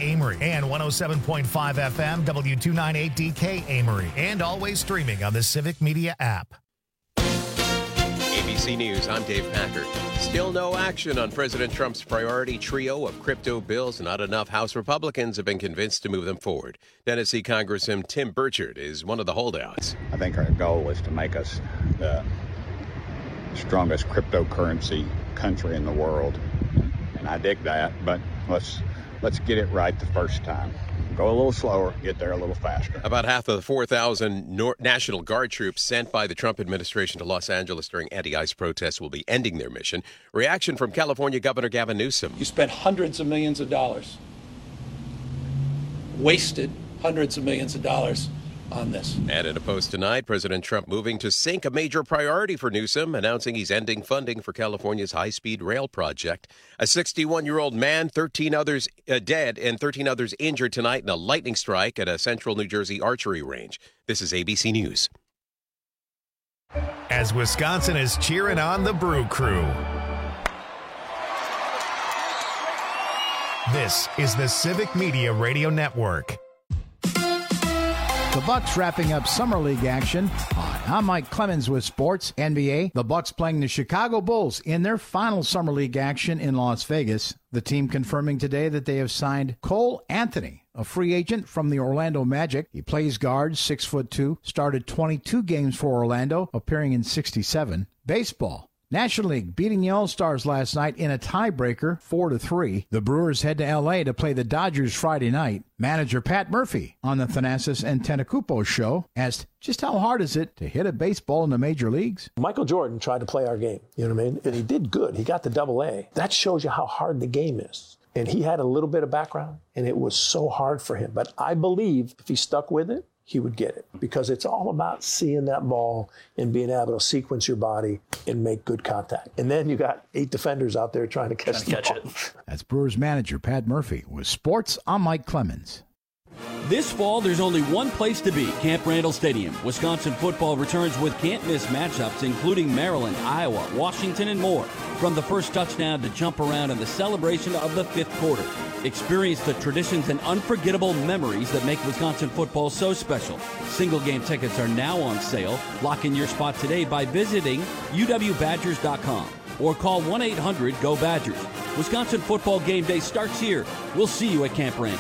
Amory, and 107.5 FM W298DK Amory, and always streaming on the Civic Media app. ABC News, I'm Dave Packard. Still no action on President Trump's priority trio of crypto bills. Not enough House Republicans have been convinced to move them forward. Tennessee Congressman Tim Burchard is one of the holdouts. I think our goal is to make us the strongest cryptocurrency country in the world. And I dig that, but let's get it right the first time. Go a little slower, get there a little faster. About half of the 4,000 National Guard troops sent by the Trump administration to Los Angeles during anti-ICE protests will be ending their mission. Reaction from California Governor Gavin Newsom. You spent hundreds of millions of dollars, wasted hundreds of millions of dollars on this. And in a post tonight, President Trump moving to sink a major priority for Newsom, announcing he's ending funding for California's high-speed rail project. A 61-year-old man, 13 others dead and 13 others injured tonight in a lightning strike at a central New Jersey archery range. This is ABC News. As Wisconsin is cheering on the Brew Crew. This is the Civic Media Radio Network. The Bucks wrapping up Summer League action. Hi, I'm Mike Clemens with Sports. NBA, the Bucks playing the Chicago Bulls in their final Summer League action in Las Vegas. The team confirming today that they have signed Cole Anthony, a free agent from the Orlando Magic. He plays guard, 6'2", started 22 games for Orlando, appearing in 67. Baseball. National League beating the All-Stars last night in a tiebreaker, 4-3. The Brewers head to L.A. to play the Dodgers Friday night. Manager Pat Murphy on the Thanasis and Tentacupo show asked just how hard is it to hit a baseball in the major leagues? Michael Jordan tried to play our game, you know what I mean? And he did good. He got the AA. That shows you how hard the game is. And he had a little bit of background, and it was so hard for him. But I believe if he stuck with it, he would get it, because it's all about seeing that ball and being able to sequence your body and make good contact. And then you got 8 defenders out there trying to catch it. That's Brewers manager Pat Murphy. With Sports, I'm Mike Clemens. This fall, there's only one place to be, Camp Randall Stadium. Wisconsin football returns with can't-miss matchups, including Maryland, Iowa, Washington, and more. From the first touchdown to jump around in the celebration of the fifth quarter. Experience the traditions and unforgettable memories that make Wisconsin football so special. Single-game tickets are now on sale. Lock in your spot today by visiting uwbadgers.com or call 1-800-GO-BADGERS. Wisconsin football game day starts here. We'll see you at Camp Randall.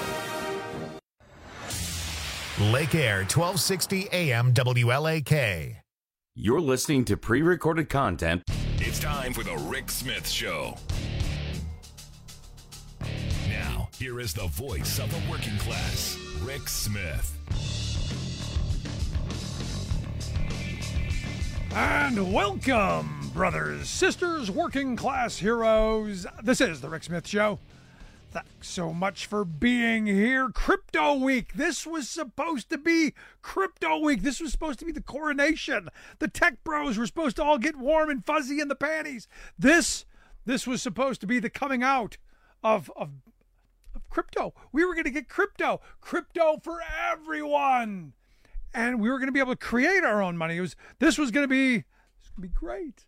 Lake Air, 1260 AM WLAK. You're listening to pre-recorded content. It's time for the Rick Smith Show. Now, here is the voice of the working class, Rick Smith. And welcome, brothers, sisters, working class heroes. This is the Rick Smith Show. Thanks so much for being here. Crypto Week. This was supposed to be Crypto Week. This was supposed to be the coronation. The tech bros were supposed to all get warm and fuzzy in the panties. This was supposed to be the coming out of crypto. We were going to get crypto for everyone. And we were going to be able to create our own money. This was going to be great.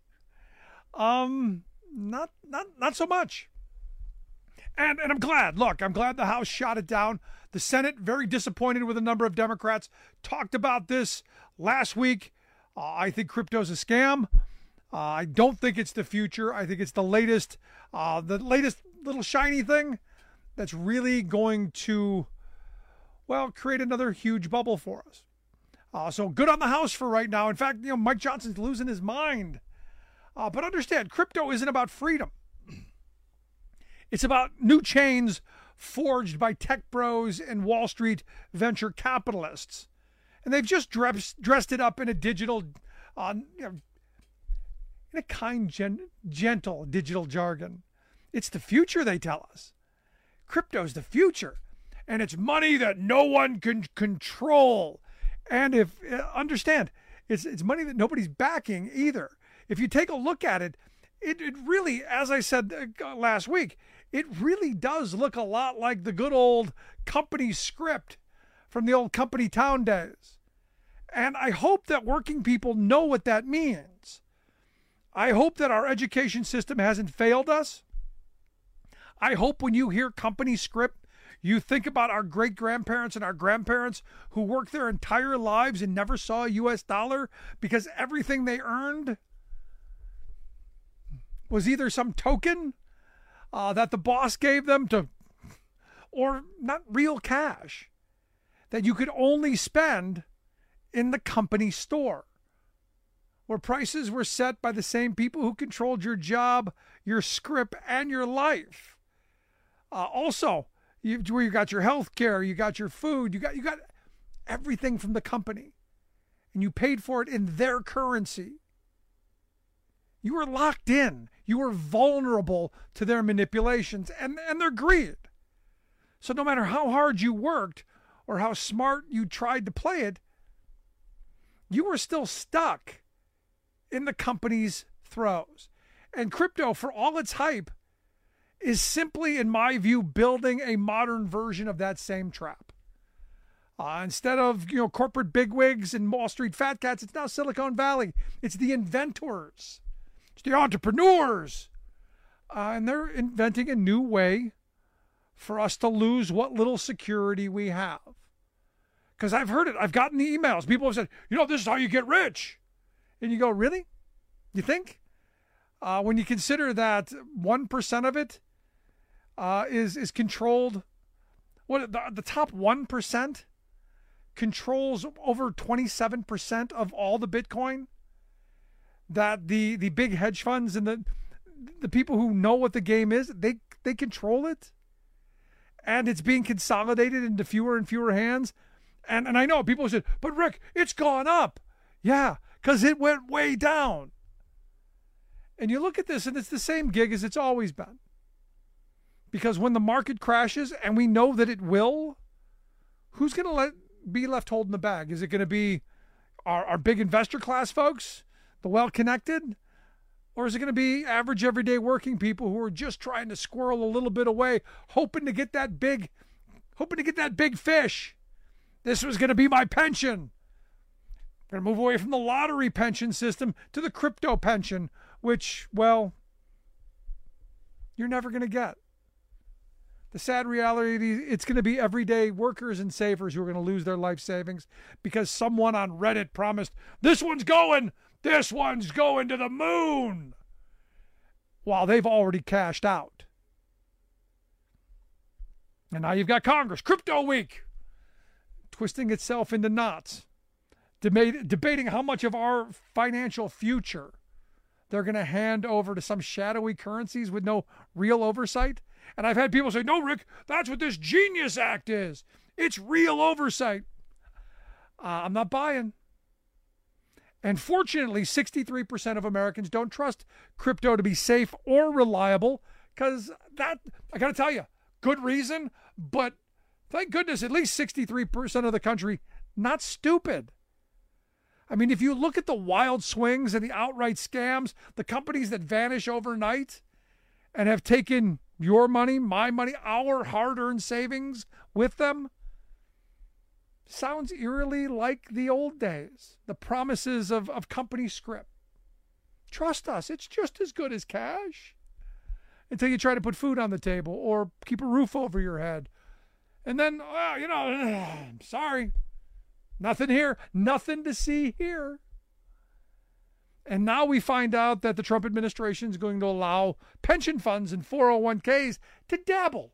Not so much. And I'm glad. Look, I'm glad the House shot it down. The Senate, very disappointed with a number of Democrats, talked about this last week. I think crypto's a scam. I don't think it's the future. I think it's the latest little shiny thing that's really going to, create another huge bubble for us. So good on the House for right now. In fact, Mike Johnson's losing his mind. But understand, crypto isn't about freedom. It's about new chains forged by tech bros and Wall Street venture capitalists. And they've just dressed it up in a digital, in a kind, gentle digital jargon. It's the future, they tell us. Crypto's the future. And it's money that no one can control. And understand, it's money that nobody's backing either. If you take a look at it, it really, as I said last week, it really does look a lot like the good old company script from the old company town days. And I hope that working people know what that means. I hope that our education system hasn't failed us. I hope when you hear company script, You think about our great-grandparents and our grandparents who worked their entire lives and never saw a U.S. dollar because everything they earned was either some token that the boss gave them or not real cash that you could only spend in the company store, where prices were set by the same people who controlled your job, your script, and your life. Also, where you got your health care, you got your food, you got everything from the company, and you paid for it in their currency. You were locked in. You were vulnerable to their manipulations and their greed. So no matter how hard you worked or how smart you tried to play it, you were still stuck in the company's throes. And crypto, for all its hype, is simply, in my view, building a modern version of that same trap. Instead of corporate bigwigs and Wall Street fat cats, it's now Silicon Valley. It's the inventors. It's the entrepreneurs. And they're inventing a new way for us to lose what little security we have. Because I've heard it. I've gotten the emails. People have said, this is how you get rich. And you go, really? You think? When you consider that 1% of it is controlled, the top 1% controls over 27% of all the Bitcoin, that the big hedge funds and the people who know what the game is, they control it, and it's being consolidated into fewer and fewer hands. And I know people said, but Rick, it's gone up. Yeah, because it went way down. And you look at this, and it's the same gig as it's always been. Because when the market crashes, and we know that it will, who's going to be left holding the bag? Is it going to be our big investor class folks, the well-connected? Or is it going to be average, everyday working people who are just trying to squirrel a little bit away, hoping to get that big fish? This was going to be my pension. I'm going to move away from the lottery pension system to the crypto pension, which, well, you're never going to get. The sad reality, it's going to be everyday workers and savers who are going to lose their life savings because someone on Reddit promised, this one's going to the moon, while they've already cashed out. And now you've got Congress, Crypto Week, twisting itself into knots, debating how much of our financial future they're going to hand over to some shadowy currencies with no real oversight. And I've had people say, no, Rick, that's what this Genius Act is. It's real oversight. I'm not buying. And fortunately, 63% of Americans don't trust crypto to be safe or reliable, because that, I got to tell you, good reason, but thank goodness at least 63% of the country not stupid. I mean, if you look at the wild swings and the outright scams, the companies that vanish overnight and have taken your money, my money, our hard-earned savings with them, sounds eerily like the old days, the promises of company script. Trust us, it's just as good as cash, until you try to put food on the table or keep a roof over your head. And then, I'm sorry, nothing here, nothing to see here. And now we find out that the Trump administration is going to allow pension funds and 401ks to dabble.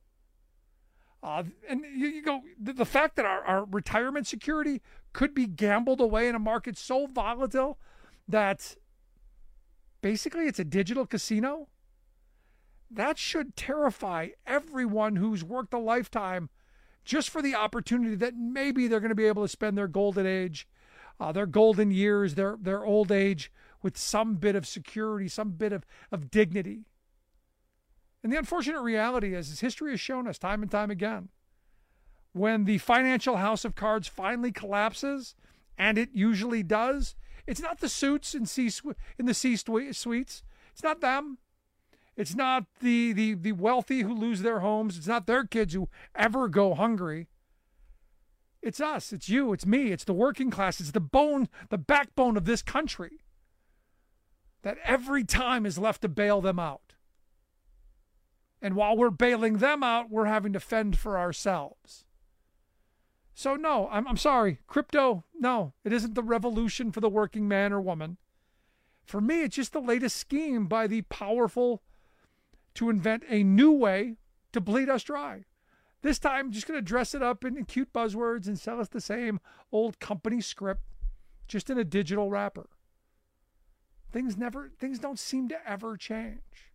And you go, the fact that our retirement security could be gambled away in a market so volatile that basically it's a digital casino, that should terrify everyone who's worked a lifetime just for the opportunity that maybe they're going to be able to spend their golden age, their golden years, their old age with some bit of security, some bit of dignity. And the unfortunate reality is, as history has shown us time and time again, when the financial house of cards finally collapses, and it usually does, it's not the suits in the C-suites. It's not them. It's not the wealthy who lose their homes. It's not their kids who ever go hungry. It's us. It's you. It's me. It's the working class. It's the backbone of this country that every time is left to bail them out. And while we're bailing them out, we're having to fend for ourselves. So no, I'm sorry. Crypto, no, it isn't the revolution for the working man or woman. For me, it's just the latest scheme by the powerful to invent a new way to bleed us dry. This time, just going to dress it up in cute buzzwords and sell us the same old company script, just in a digital wrapper. Things don't seem to ever change.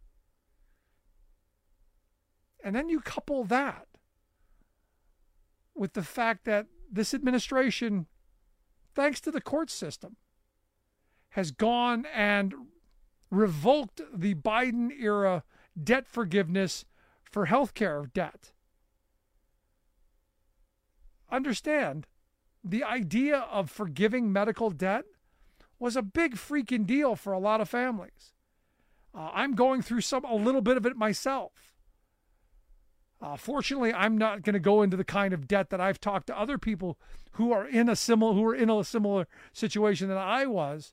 And then you couple that with the fact that this administration, thanks to the court system, has gone and revoked the Biden-era debt forgiveness for healthcare debt. Understand, the idea of forgiving medical debt was a big freaking deal for a lot of families. I'm going through a little bit of it myself. Fortunately, I'm not going to go into the kind of debt that I've talked to other people who are in a similar situation than I was.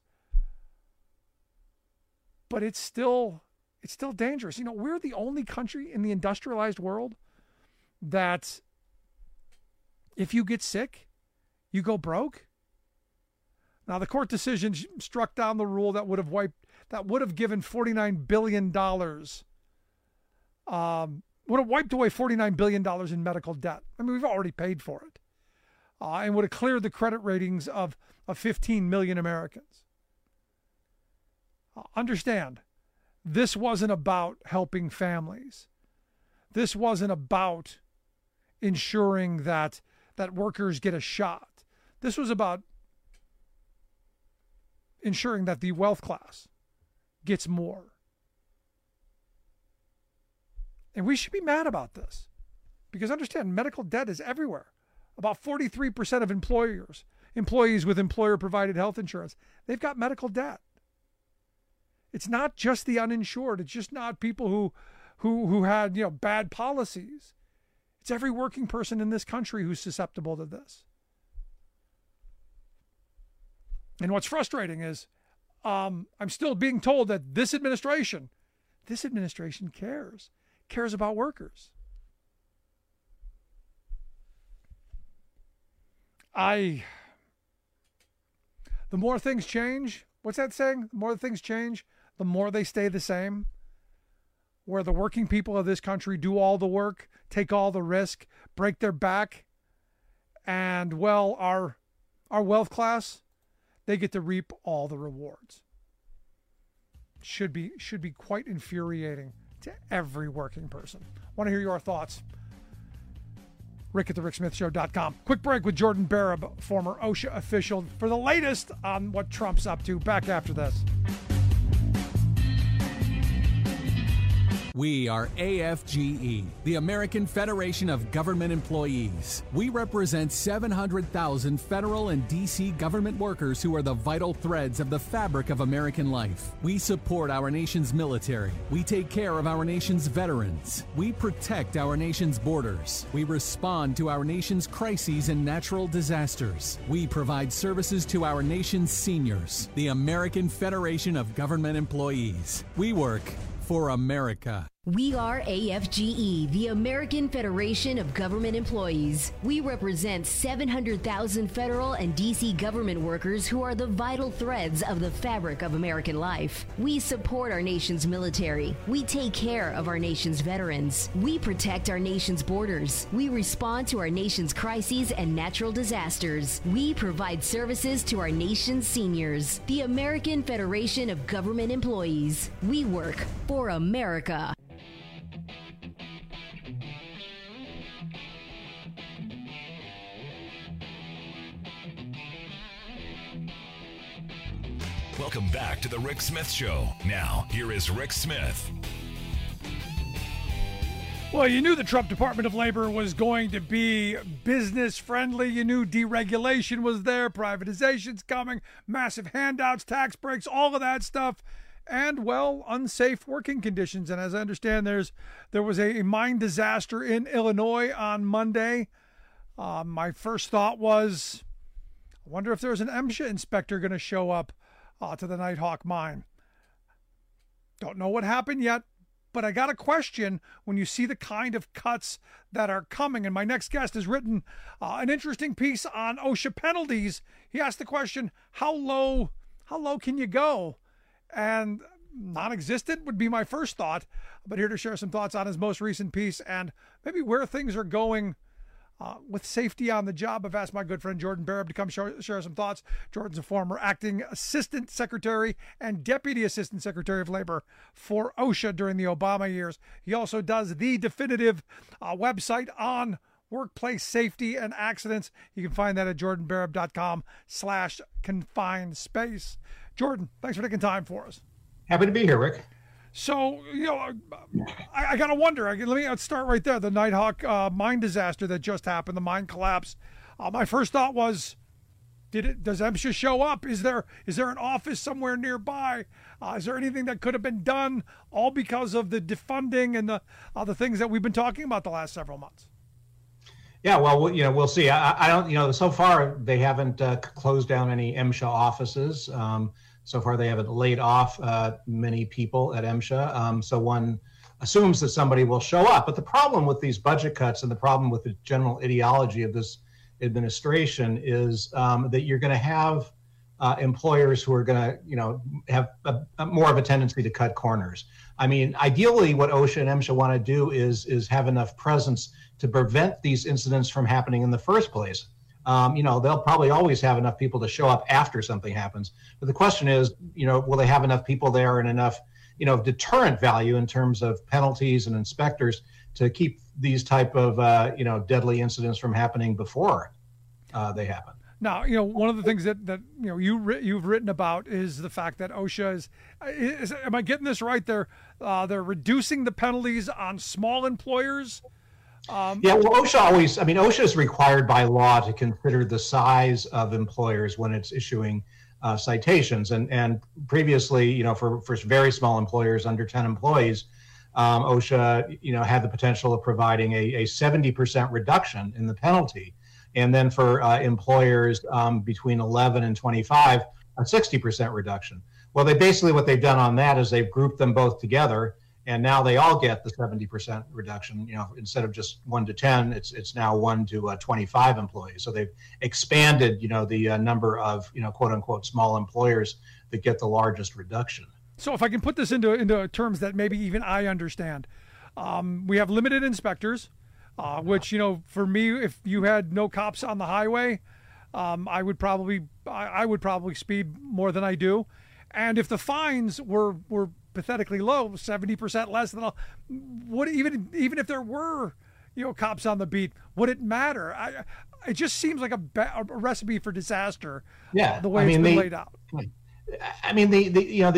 But it's still dangerous. You know, we're the only country in the industrialized world that if you get sick, you go broke. Now, the court decision struck down the rule that would have given $49 billion, would have wiped away $49 billion in medical debt. I mean, we've already paid for it. And would have cleared the credit ratings of 15 million Americans. Understand, this wasn't about helping families. This wasn't about ensuring that workers get a shot. This was about ensuring that the wealth class gets more. And we should be mad about this. Because understand, medical debt is everywhere. About 43% of employees with employer-provided health insurance, they've got medical debt. It's not just the uninsured. It's just not people who had bad policies. It's every working person in this country who's susceptible to this. And what's frustrating is I'm still being told that this administration cares about workers. The more things change, what's that saying? The more things change, the more they stay the same. Where the working people of this country do all the work, take all the risk, break their back, and our wealth class, they get to reap all the rewards. Should be quite infuriating to every working person. Want to hear your thoughts? Rick at thericksmithshow.com. Quick break with Jordan Barab, former OSHA official, for the latest on what Trump's up to. Back after this. We are AFGE, the American Federation of Government Employees. We represent 700,000 federal and D.C. government workers who are the vital threads of the fabric of American life. We support our nation's military. We take care of our nation's veterans. We protect our nation's borders. We respond to our nation's crises and natural disasters. We provide services to our nation's seniors. The American Federation of Government Employees. We work for America. We are AFGE, the American Federation of Government Employees. We represent 700,000 federal and D.C. government workers who are the vital threads of the fabric of American life. We support our nation's military. We take care of our nation's veterans. We protect our nation's borders. We respond to our nation's crises and natural disasters. We provide services to our nation's seniors. The American Federation of Government Employees. We work for America. Welcome back to the Rick Smith Show. Now, here is Rick Smith. Well, you knew the Trump Department of Labor was going to be business friendly. You knew deregulation was there, privatization's coming, massive handouts, tax breaks, all of that stuff, and, unsafe working conditions. And as I understand, there was a mine disaster in Illinois on Monday. My first thought was, I wonder if there's an MSHA inspector going to show up to the Nighthawk mine. Don't know what happened yet, but I got a question when you see the kind of cuts that are coming. And my next guest has written an interesting piece on OSHA penalties. He asked the question, how low can you go? And non-existent would be my first thought, but here to share some thoughts on his most recent piece and maybe where things are going with safety on the job. I've asked my good friend Jordan Barab to come share some thoughts. Jordan's a former acting assistant secretary and deputy assistant secretary of labor for OSHA during the Obama years. He also does the definitive website on workplace safety and accidents. You can find that at jordanbarab.com/confined space. Jordan, thanks for taking time for us. Happy to be here, Rick. So, I got to wonder. Let's start right there. The Nighthawk mine disaster that just happened, the mine collapse. My first thought was, does MSHA show up? Is there an office somewhere nearby? Is there anything that could have been done, all because of the defunding and the things that we've been talking about the last several months? Yeah, well, we'll see. I don't, so far they haven't closed down any MSHA offices. So far, they haven't laid off many people at MSHA. So one assumes that somebody will show up. But the problem with these budget cuts and the problem with the general ideology of this administration is that you're going to have employers who are going to, have more of a tendency to cut corners. I mean, ideally, what OSHA and MSHA want to do is have enough presence to prevent these incidents from happening in the first place. They'll probably always have enough people to show up after something happens. But the question is, will they have enough people there and enough, deterrent value in terms of penalties and inspectors to keep these type of, deadly incidents from happening before they happen? Now, one of the things that you've written about is the fact that OSHA is am I getting this right? They're reducing the penalties on small employers. OSHA is required by law to consider the size of employers when it's issuing citations. And previously, for very small employers under 10 employees, OSHA, had the potential of providing a 70% reduction in the penalty. And then for employers between 11 and 25, a 60% reduction. Well, what they've done on that is they've grouped them both together. And now they all get the 70% reduction. Instead of just 1 to 10, it's now 1 to 25 employees. So they've expanded, the number of, quote unquote, small employers that get the largest reduction. So if I can put this into terms that maybe even I understand, we have limited inspectors, which, for me, if you had no cops on the highway, I would probably speed more than I do. And if the fines were pathetically low, 70% less than even if there were, cops on the beat, would it matter? It just seems like a recipe for disaster. Yeah, the way it's been laid out. I mean, the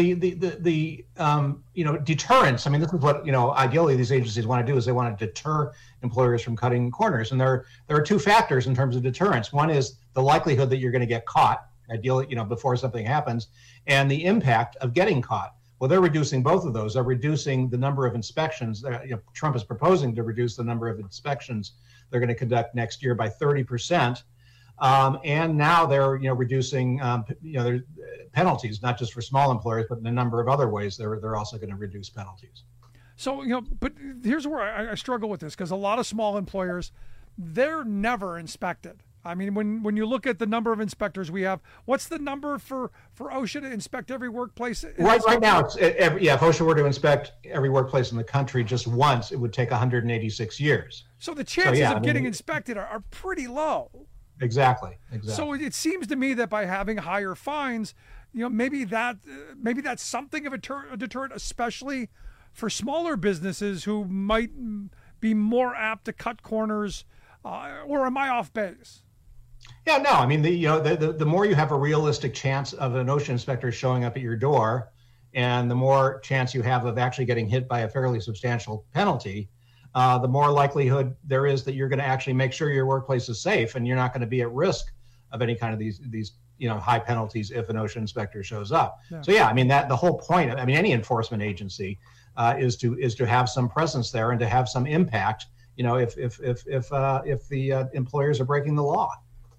deterrence. I mean, this is what ideally these agencies want to do is they want to deter employers from cutting corners. And there are two factors in terms of deterrence. One is the likelihood that you're going to get caught, ideally, before something happens, and the impact of getting caught. Well, they're reducing both of those. They're reducing the number of inspections. Trump is proposing to reduce the number of inspections they're going to conduct next year by 30%. And now they're, reducing, their penalties, not just for small employers, but in a number of other ways. They're also going to reduce penalties. So, but here's where I struggle with this, because a lot of small employers, they're never inspected. I mean, when you look at the number of inspectors we have, what's the number for OSHA to inspect every workplace? Right now, if OSHA were to inspect every workplace in the country just once, it would take 186 years. So the chances of getting inspected are pretty low. Exactly. So it seems to me that by having higher fines, maybe that's something of a deterrent, especially for smaller businesses who might be more apt to cut corners. Or am I off base? Yeah, no. I mean, the more you have a realistic chance of an OSHA inspector showing up at your door, and the more chance you have of actually getting hit by a fairly substantial penalty, the more likelihood there is that you're going to actually make sure your workplace is safe, and you're not going to be at risk of any kind of these high penalties if an OSHA inspector shows up. Yeah. So yeah, I mean the whole point. I mean, any enforcement agency is to have some presence there and to have some impact. If the employers are breaking the law.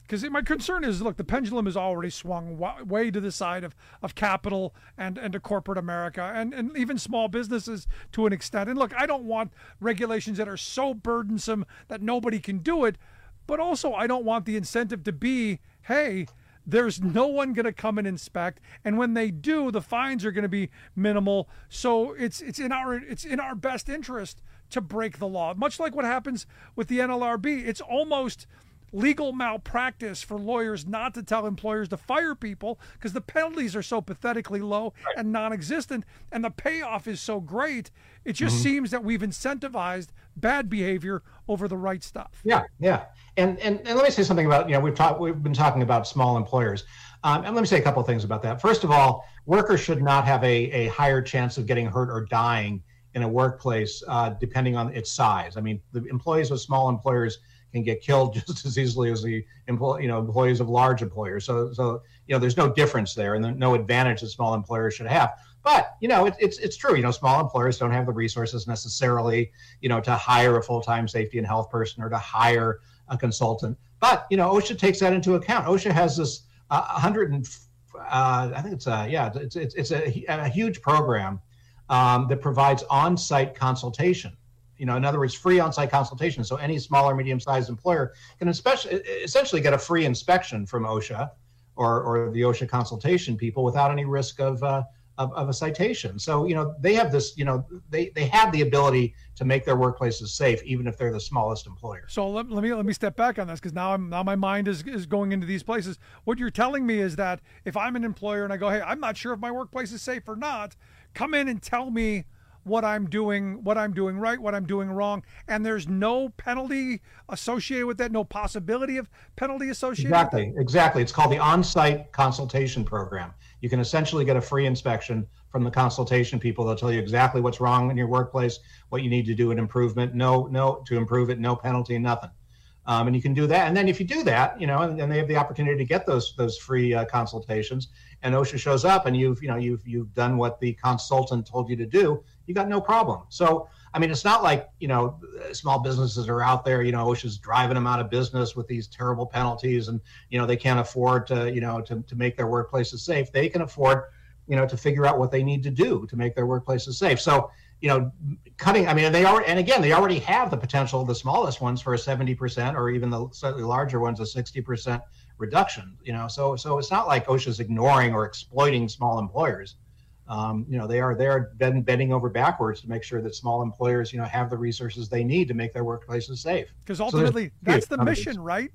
Because my concern is, look, the pendulum has already swung way to the side of capital and to corporate America and even small businesses to an extent. And look, I don't want regulations that are so burdensome that nobody can do it, but also I don't want the incentive to be, hey, there's no one going to come and inspect, and when they do, the fines are going to be minimal. So it's in our best interest to break the law. Much like what happens with the NLRB, it's almost legal malpractice for lawyers not to tell employers to fire people because the penalties are so pathetically low and non-existent, and the payoff is so great. It just seems that we've incentivized bad behavior over the right stuff. Yeah. And let me say something about, we've been talking about small employers. And let me say a couple of things about that. First of all, workers should not have a higher chance of getting hurt or dying in a workplace depending on its size. I mean, the employees of small employers can get killed just as easily as the employees of large employers. So there's no difference there, and no advantage that small employers should have. But it's true. Small employers don't have the resources necessarily, to hire a full-time safety and health person or to hire a consultant. But OSHA takes that into account. OSHA has this it's a huge program that provides on-site consultation. In other words, free on-site consultation. So any small or medium-sized employer can essentially get a free inspection from OSHA or the OSHA consultation people without any risk of a citation. So, they have this, they have the ability to make their workplaces safe, even if they're the smallest employer. So let me step back on this, because now my mind is going into these places. What you're telling me is that if I'm an employer and I go, hey, I'm not sure if my workplace is safe or not, come in and tell me what I'm doing right, what I'm doing wrong, and there's no penalty associated with that, no possibility of penalty associated with that? Exactly. It's called the on-site consultation program. You can essentially get a free inspection from the consultation people. They'll tell you exactly what's wrong in your workplace, what you need to do in improvement, to improve it, no penalty, nothing. And you can do that. And then if you do that, and then they have the opportunity to get those free consultations, and OSHA shows up and you've done what the consultant told you to do, you got no problem. So, I mean, it's not like, small businesses are out there, OSHA's driving them out of business with these terrible penalties, and, they can't afford to make their workplaces safe. They can afford, to figure out what they need to do to make their workplaces safe. So, cutting, I mean, they already have the potential, the smallest ones, for a 70%, or even the slightly larger ones, a 60% reduction, so it's not like OSHA's ignoring or exploiting small employers. They are bending over backwards to make sure that small employers, have the resources they need to make their workplaces safe. Because ultimately, that's the mission, right?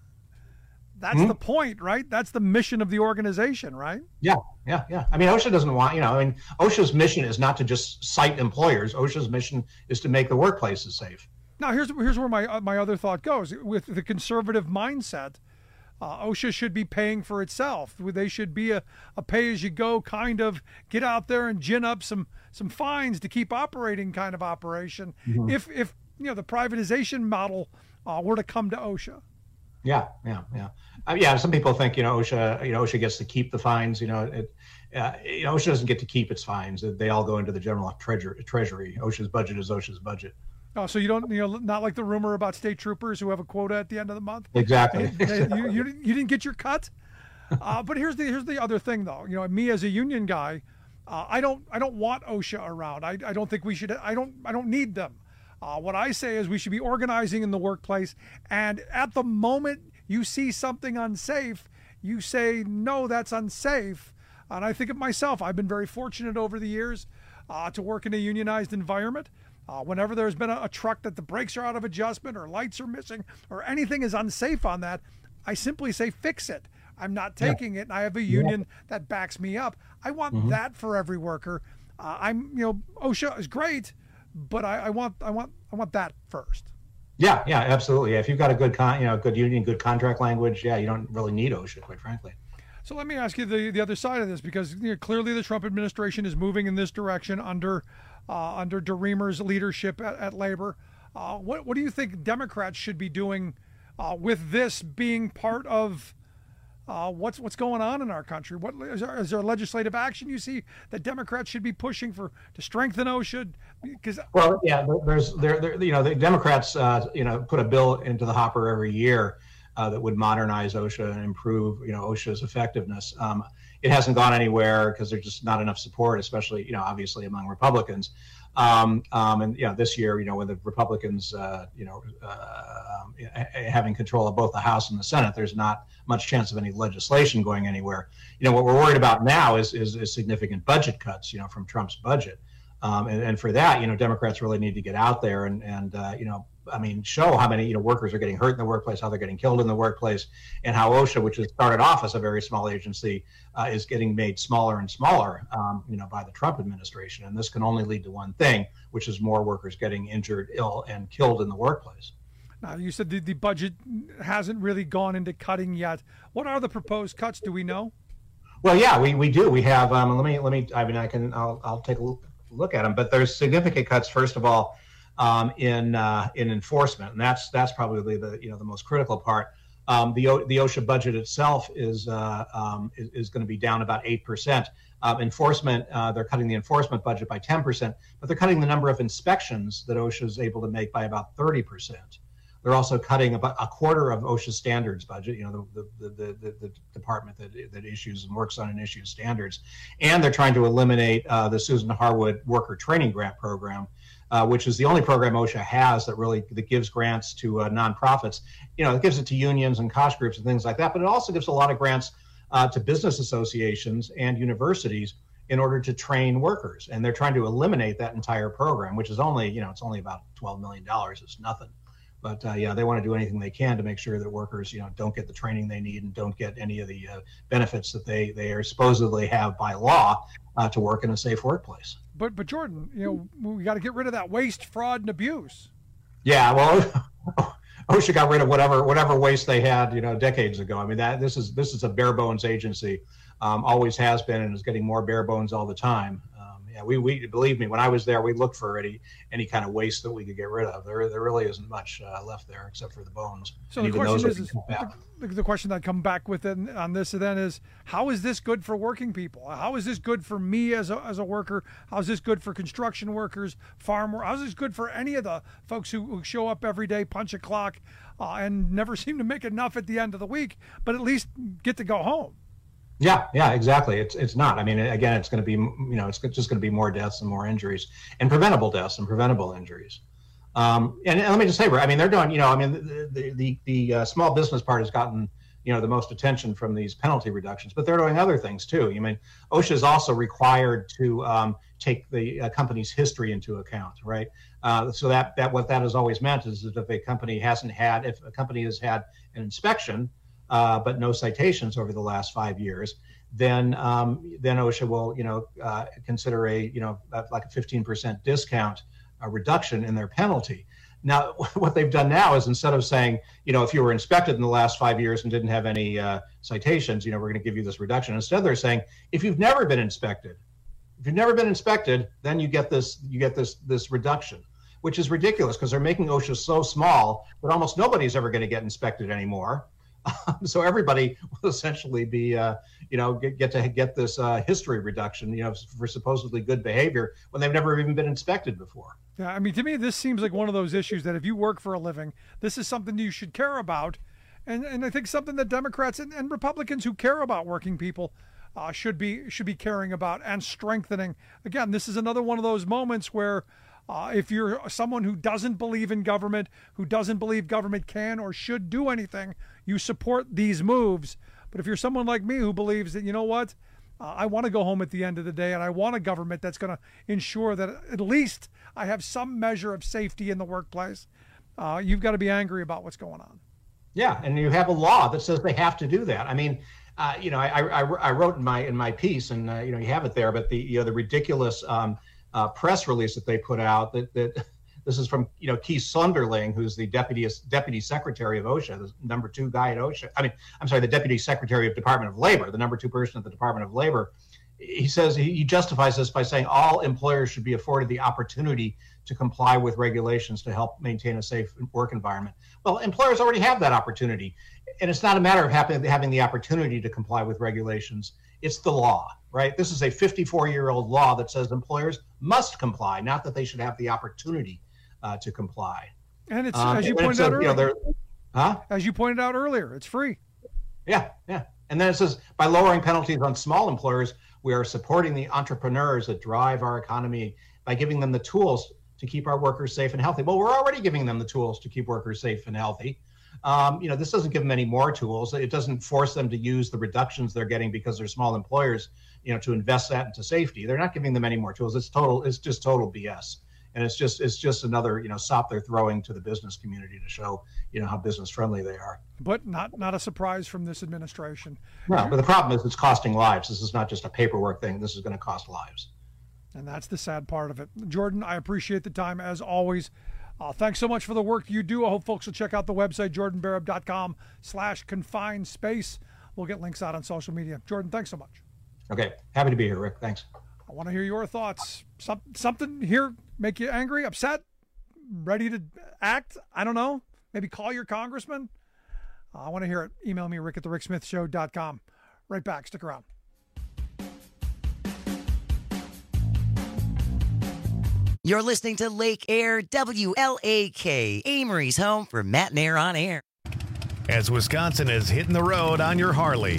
That's the point, right? That's the mission of the organization, right? Yeah. I mean, OSHA doesn't want, OSHA's mission is not to just cite employers. OSHA's mission is to make the workplaces safe. Now, here's where my other thought goes. With the conservative mindset, OSHA should be paying for itself. They should be a pay-as-you-go kind of get out there and gin up some fines to keep operating kind of operation. If the privatization model were to come to OSHA. Yeah. Some people think OSHA gets to keep the fines. OSHA doesn't get to keep its fines. They all go into the general treasury. OSHA's budget is OSHA's budget. Oh, so you don't, not like the rumor about state troopers who have a quota at the end of the month. Exactly. You didn't get your cut. But here's the other thing, though. Me as a union guy, I don't want OSHA around. I don't think we should. I don't need them. What I say is we should be organizing in the workplace, and at the moment you see something unsafe, you say, no, that's unsafe. And I think of myself, I've been very fortunate over the years to work in a unionized environment. Whenever there's been a truck that the brakes are out of adjustment or lights are missing or anything is unsafe on that, I simply say, fix it. I'm not taking it, and I have a union that backs me up. I want that for every worker. OSHA is great, but I want that first. Yeah, absolutely. If you've got a good good union, good contract language, you don't really need OSHA, quite frankly. So let me ask you the other side of this, because clearly the Trump administration is moving in this direction under DeReamer's leadership at Labor. What do you think Democrats should be doing with this being part of what's going on in our country? What is there legislative action you see that Democrats should be pushing to strengthen OSHA? The Democrats put a bill into the hopper every year that would modernize OSHA and improve, OSHA's effectiveness. It hasn't gone anywhere because there's just not enough support, especially, obviously among Republicans. This year, with the Republicans, having control of both the House and the Senate, there's not much chance of any legislation going anywhere. What we're worried about now is significant budget cuts, from Trump's budget. And for that, Democrats really need to get out there and show how many, workers are getting hurt in the workplace, how they're getting killed in the workplace, and how OSHA, which has started off as a very small agency, is getting made smaller and smaller, by the Trump administration. And this can only lead to one thing, which is more workers getting injured, ill, and killed in the workplace. Now, you said the budget hasn't really gone into cutting yet. What are the proposed cuts? Do we know? Well, yeah, we do. We have. I'll take a look at them, but there's significant cuts. First of all, in enforcement, and that's probably the most critical part. The OSHA budget itself is going to be down about 8%. Enforcement, they're cutting the enforcement budget by 10%, but they're cutting the number of inspections that OSHA is able to make by about 30%. They're also cutting about a quarter of OSHA standards budget, the department that issues and works on and issues standards. And they're trying to eliminate the Susan Harwood Worker Training Grant Program, which is the only program OSHA has that gives grants to nonprofits. It gives it to unions and cost groups and things like that, but it also gives a lot of grants to business associations and universities in order to train workers. And they're trying to eliminate that entire program, which is only, it's only about $12 million. It's nothing. But they want to do anything they can to make sure that workers, don't get the training they need and don't get any of the benefits that they are supposedly have by law to work in a safe workplace. But Jordan, we got to get rid of that waste, fraud, and abuse. Yeah, well, OSHA got rid of whatever waste they had, decades ago. I mean, this is a bare bones agency, always has been, and is getting more bare bones all the time. We believe me, when I was there, we looked for any kind of waste that we could get rid of. There really isn't much left there except for the bones. So the question is the question that I come back with on this then is, how is this good for working people? How is this good for me as a worker? How is this good for construction workers, farm workers? How is this good for any of the folks who show up every day, punch a clock, and never seem to make enough at the end of the week, but at least get to go home? Yeah, exactly. It's not. I mean, again, it's going to be, it's just going to be more deaths and more injuries, and preventable deaths and preventable injuries. And let me just say, I mean, they're doing, the small business part has gotten, the most attention from these penalty reductions, but they're doing other things too. I mean, OSHA is also required to take the company's history into account, right? So that what that has always meant is that if a company has had an inspection, but no citations over the last 5 years, then OSHA will, consider like a 15% discount reduction in their penalty. Now, what they've done now is, instead of saying, if you were inspected in the last 5 years and didn't have any citations, we're going to give you this reduction. Instead, they're saying, if you've never been inspected, then you get this reduction, which is ridiculous because they're making OSHA so small that almost nobody's ever going to get inspected anymore. So everybody will essentially be, get this history reduction, for supposedly good behavior when they've never even been inspected before. Yeah, I mean, to me, this seems like one of those issues that if you work for a living, this is something you should care about. And I think something that Democrats and Republicans who care about working people should be caring about and strengthening. Again, this is another one of those moments where if you're someone who doesn't believe in government, who doesn't believe government can or should do anything, you support these moves. But if you're someone like me who believes that, I want to go home at the end of the day and I want a government that's going to ensure that at least I have some measure of safety in the workplace, you've got to be angry about what's going on. Yeah, and you have a law that says they have to do that. I mean, I wrote in my piece, and you have it there, but the ridiculous press release that they put out that this is from Keith Sunderling, who's the deputy secretary of OSHA, the number 2 guy at OSHA. The deputy secretary of Department of Labor, the number 2 person at the Department of Labor. He says he justifies this by saying all employers should be afforded the opportunity to comply with regulations to help maintain a safe work environment. Well, employers already have that opportunity, and it's not a matter of having the opportunity to comply with regulations. It's the law, right? This is a 54-year-old law that says employers must comply, not that they should have the opportunity to comply. And it's, as you pointed out earlier, Huh? As you pointed out earlier, it's free. Yeah. And then it says, by lowering penalties on small employers, we are supporting the entrepreneurs that drive our economy by giving them the tools to keep our workers safe and healthy. Well, we're already giving them the tools to keep workers safe and healthy. This doesn't give them any more tools. It doesn't force them to use the reductions they're getting because they're small employers, to invest that into safety. They're not giving them any more tools. It's just total BS. And it's just another, sop they're throwing to the business community to show, how business friendly they are. But not a surprise from this administration. No, but the problem is it's costing lives. This is not just a paperwork thing. This is going to cost lives. And that's the sad part of it. Jordan, I appreciate the time as always. Thanks so much for the work you do. I hope folks will check out the website, jordanbarab.com/confined space. We'll get links out on social media. Jordan, thanks so much. Okay. Happy to be here, Rick. Thanks. I want to hear your thoughts. Something here make you angry, upset, ready to act? I don't know. Maybe call your congressman. I want to hear it. Email me, rick@thericksmithshow.com. Right back. Stick around. You're listening to Lake Air WLAK, Amory's home for Matt and Air on Air. As Wisconsin is hitting the road on your Harley.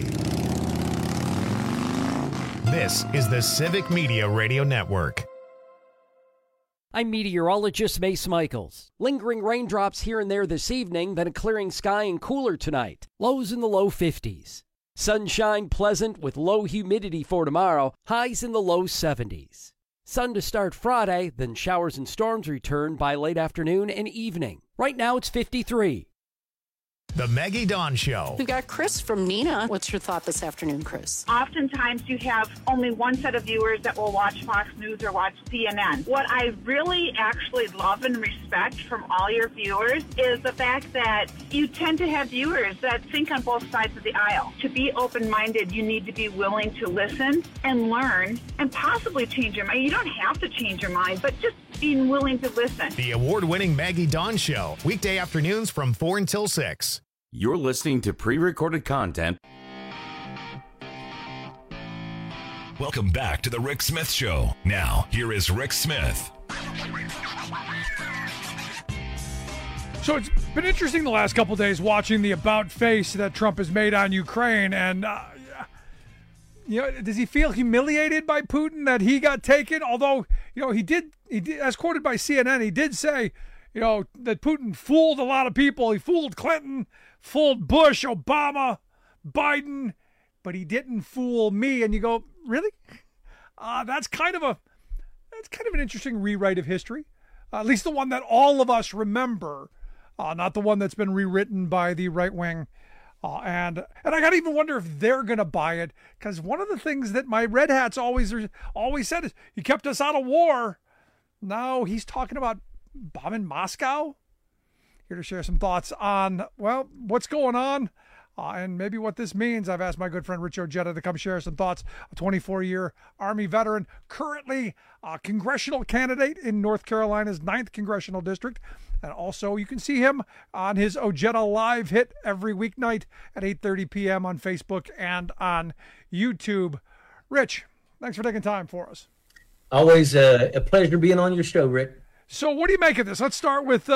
This is the Civic Media Radio Network. I'm meteorologist Mace Michaels. Lingering raindrops here and there this evening, then a clearing sky and cooler tonight. Lows in the low 50s. Sunshine pleasant with low humidity for tomorrow. Highs in the low 70s. Sun to start Friday, then showers and storms return by late afternoon and evening. Right now it's 53. The Maggie Dawn Show. We've got Chris from Neenah. What's your thought this afternoon, Chris? Oftentimes you have only one set of viewers that will watch Fox News or watch CNN. What I really actually love and respect from all your viewers is the fact that you tend to have viewers that think on both sides of the aisle. To be open-minded, you need to be willing to listen and learn and possibly change your mind. You don't have to change your mind, but just being willing to listen. The award-winning Maggie Dawn Show. Weekday afternoons from 4 until 6. You're listening to pre-recorded content. Welcome back to the Rick Smith Show. Now, here is Rick Smith. So it's been interesting the last couple of days watching the about face that Trump has made on Ukraine. And, does he feel humiliated by Putin that he got taken? Although, he did, as quoted by CNN, he did say, that Putin fooled a lot of people. He fooled Clinton, fooled Bush, Obama, Biden, but he didn't fool me. And you go, really? That's kind of an interesting rewrite of history. At least the one that all of us remember, not the one that's been rewritten by the right wing. And I got to even wonder if they're going to buy it, because one of the things that my red hats always said is, he kept us out of war. Now he's talking about bombing Moscow. Here to share some thoughts on, what's going on and maybe what this means. I've asked my good friend Rich Ojeda to come share some thoughts, a 24-year Army veteran, currently a congressional candidate in North Carolina's 9th Congressional District. And also you can see him on his Ojeda Live hit every weeknight at 8:30 p.m. on Facebook and on YouTube. Rich, thanks for taking time for us. Always a pleasure being on your show, Rick. So what do you make of this? Let's start with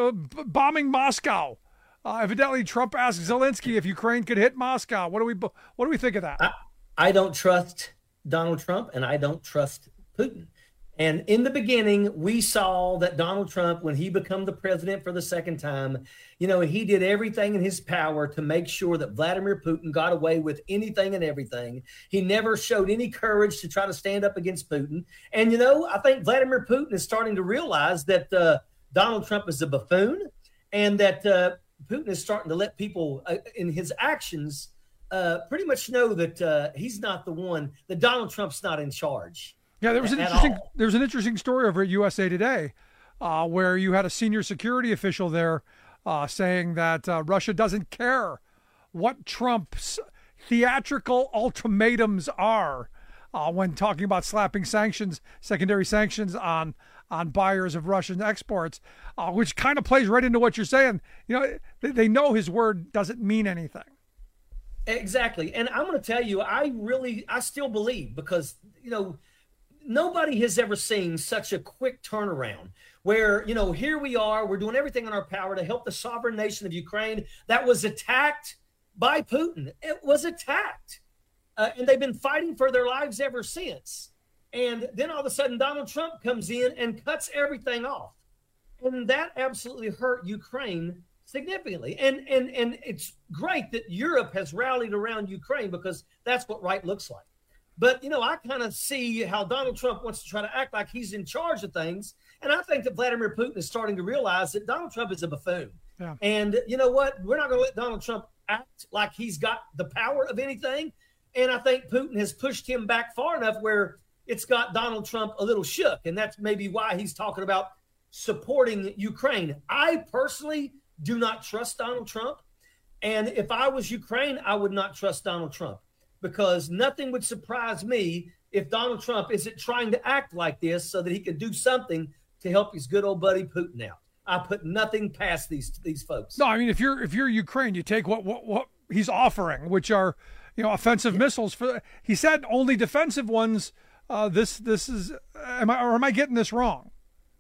bombing Moscow. Evidently, Trump asked Zelensky if Ukraine could hit Moscow. What do we think of that? I don't trust Donald Trump, and I don't trust Putin. And in the beginning, we saw that Donald Trump, when he became the president for the second time, he did everything in his power to make sure that Vladimir Putin got away with anything and everything. He never showed any courage to try to stand up against Putin. And, I think Vladimir Putin is starting to realize that Donald Trump is a buffoon, and that Putin is starting to let people in his actions pretty much know that he's not the one, that Donald Trump's not in charge. Yeah, there was an interesting story over at USA Today where you had a senior security official there saying that Russia doesn't care what Trump's theatrical ultimatums are when talking about slapping secondary sanctions on buyers of Russian exports, which kind of plays right into what you're saying. They know his word doesn't mean anything. Exactly. And I'm going to tell you, I still believe, because, nobody has ever seen such a quick turnaround where, here we are, we're doing everything in our power to help the sovereign nation of Ukraine that was attacked by Putin. It was attacked. And they've been fighting for their lives ever since. And then all of a sudden, Donald Trump comes in and cuts everything off. And that absolutely hurt Ukraine significantly. And it's great that Europe has rallied around Ukraine because that's what right looks like. But, I kind of see how Donald Trump wants to try to act like he's in charge of things. And I think that Vladimir Putin is starting to realize that Donald Trump is a buffoon. Yeah. And you know what? We're not going to let Donald Trump act like he's got the power of anything. And I think Putin has pushed him back far enough where it's got Donald Trump a little shook. And that's maybe why he's talking about supporting Ukraine. I personally do not trust Donald Trump. And if I was Ukraine, I would not trust Donald Trump because nothing would surprise me if Donald Trump isn't trying to act like this so that he can do something to help his good old buddy Putin out. I put nothing past these folks. No, I mean, if you're Ukraine, you take what he's offering, which are, offensive missiles. He said only defensive ones. This is, am I getting this wrong?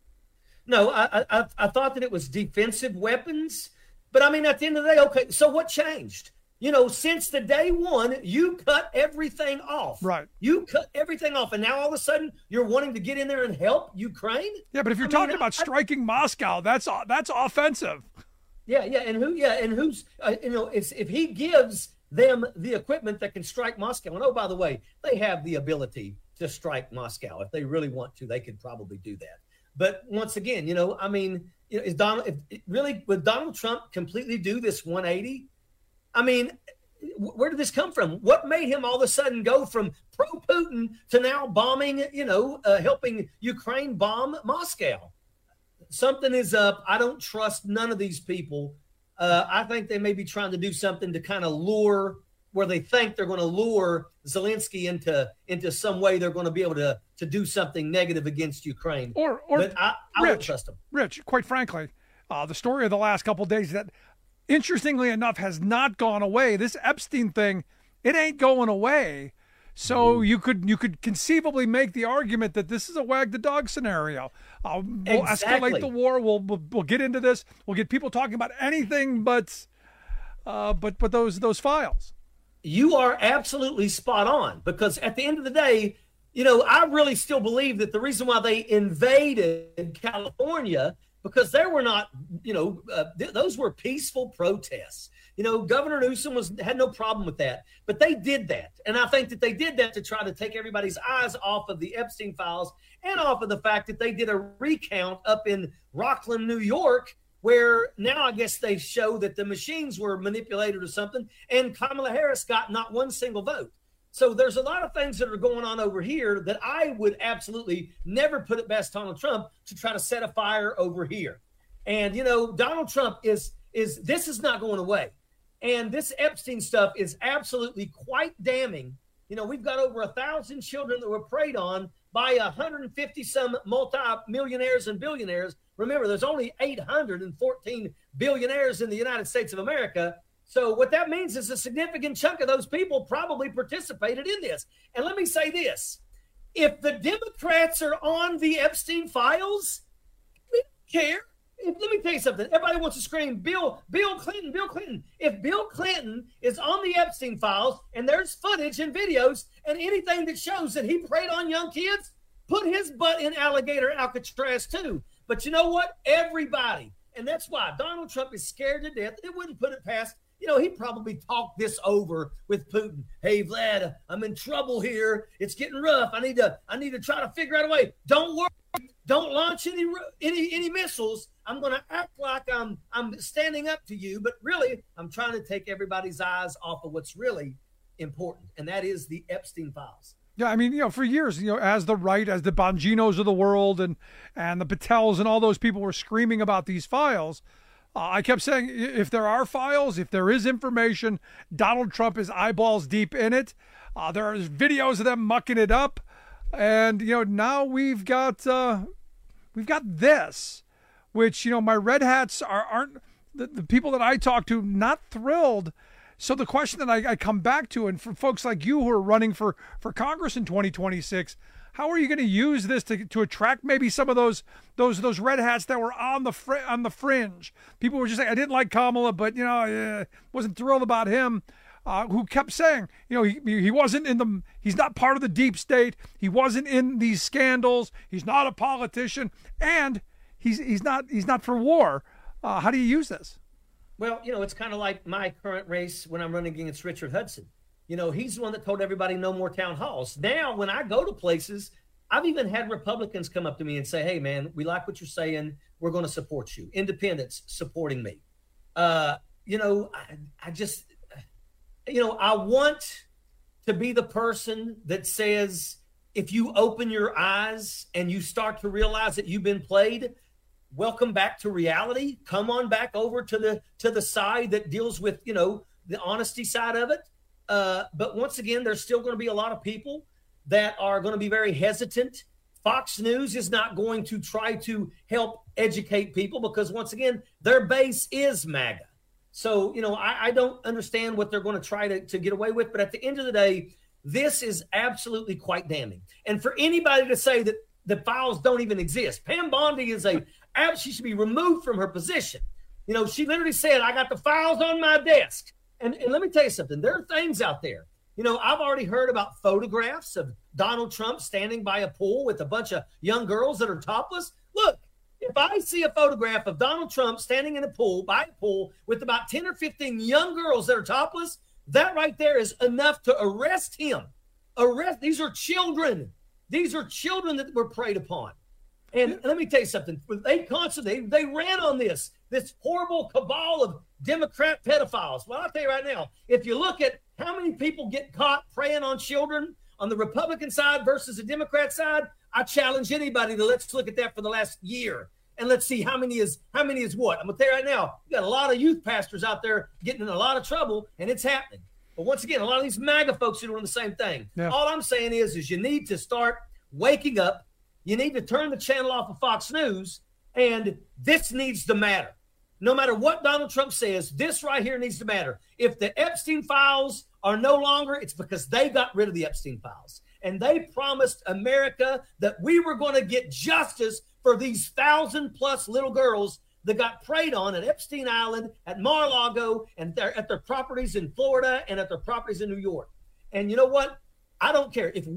No, I thought that it was defensive weapons, but I mean, at the end of the day, okay, so what changed? Since the day one, you cut everything off. Right. You cut everything off, and now all of a sudden you're wanting to get in there and help Ukraine? Yeah, but if you're talking about striking Moscow, that's offensive. Yeah, and who's if he gives them the equipment that can strike Moscow, and oh, by the way, they have the ability to strike Moscow if they really want to. They could probably do that. But once again, would Donald Trump completely do this 180? I mean, where did this come from? What made him all of a sudden go from pro-Putin to now bombing, helping Ukraine bomb Moscow? Something is up. I don't trust none of these people. I think they may be trying to do something to kind of lure where they think they're going to lure Zelensky into some way they're going to be able to do something negative against Ukraine. But I don't trust them. Rich, quite frankly, the story of the last couple of days that, interestingly enough, has not gone away. This Epstein thing, it ain't going away. So you could conceivably make the argument that this is a wag the dog scenario. We'll escalate the war. We'll get into this. We'll get people talking about anything but those files. You are absolutely spot on because at the end of the day, I really still believe that the reason why they invaded California because they were not, those were peaceful protests. Governor Newsom had no problem with that, but they did that. And I think that they did that to try to take everybody's eyes off of the Epstein files and off of the fact that they did a recount up in Rockland, New York, where now I guess they show that the machines were manipulated or something, and Kamala Harris got not one single vote. So there's a lot of things that are going on over here that I would absolutely never put it past Donald Trump to try to set a fire over here. And, Donald Trump this is not going away. And this Epstein stuff is absolutely quite damning. We've got over 1,000 children that were preyed on by 150 some multi-millionaires and billionaires. Remember, there's only 814 billionaires in the United States of America. So what that means is a significant chunk of those people probably participated in this. And let me say this. If the Democrats are on the Epstein files, we don't care. Let me tell you something. Everybody wants to scream, Bill Clinton, Bill Clinton. If Bill Clinton is on the Epstein files and there's footage and videos and anything that shows that he preyed on young kids, put his butt in alligator Alcatraz too. But you know what? Everybody. And that's why Donald Trump is scared to death. It wouldn't put it past. He probably talked this over with Putin. Hey, Vlad, I'm in trouble here. It's getting rough. I need to try to figure out a way. Don't worry. Don't launch any missiles. I'm going to act like I'm standing up to you, but really, I'm trying to take everybody's eyes off of what's really important, and that is the Epstein files. Yeah, I mean, for years, as the right, as the Bonginos of the world and the Patels and all those people were screaming about these files, I kept saying, if there are files, if there is information, Donald Trump is eyeballs deep in it. There are videos of them mucking it up. And, now we've got this, which, my red hats aren't the people that I talk to, not thrilled. So the question that I come back to, and for folks like you who are running for Congress in 2026, how are you going to use this to attract maybe some of those red hats that were on the fringe? People were just saying, I didn't like Kamala, but wasn't thrilled about him. Who kept saying, he wasn't he's not part of the deep state. He wasn't in these scandals. He's not a politician, and he's not for war. How do you use this? Well, it's kind of like my current race when I'm running against Richard Hudson. He's the one that told everybody no more town halls. Now, when I go to places, I've even had Republicans come up to me and say, hey, man, we like what you're saying. We're going to support you. Independents supporting me. I want to be the person that says, if you open your eyes and you start to realize that you've been played, welcome back to reality. Come on back over to the side that deals with, the honesty side of it. But once again, there's still going to be a lot of people that are going to be very hesitant. Fox News is not going to try to help educate people because, once again, their base is MAGA. So, I don't understand what they're going to try to get away with. But at the end of the day, this is absolutely quite damning. And for anybody to say that the files don't even exist, Pam Bondi she should be removed from her position. She literally said, I got the files on my desk. And let me tell you something. There are things out there. I've already heard about photographs of Donald Trump standing by a pool with a bunch of young girls that are topless. Look, if I see a photograph of Donald Trump standing in by a pool with about 10 or 15 young girls that are topless, that right there is enough to arrest him. These are children. These are children that were preyed upon. And let me tell you something. They ran on this horrible cabal of Democrat pedophiles. Well, I'll tell you right now, if you look at how many people get caught preying on children on the Republican side versus the Democrat side, I challenge anybody to let's look at that for the last year and let's see how many is what. I'm going to tell you right now, you got a lot of youth pastors out there getting in a lot of trouble, and it's happening. But once again, a lot of these MAGA folks are doing the same thing. Yeah. All I'm saying is you need to start waking up. You need to turn the channel off of Fox News, and this needs to matter. No matter what Donald Trump says, this right here needs to matter. If the Epstein files are no longer, it's because they got rid of the Epstein files. And they promised America that we were going to get justice for these 1,000+ little girls that got preyed on at Epstein Island, at Mar-a-Lago, and at their properties in Florida and at their properties in New York. And you know what? I don't care. If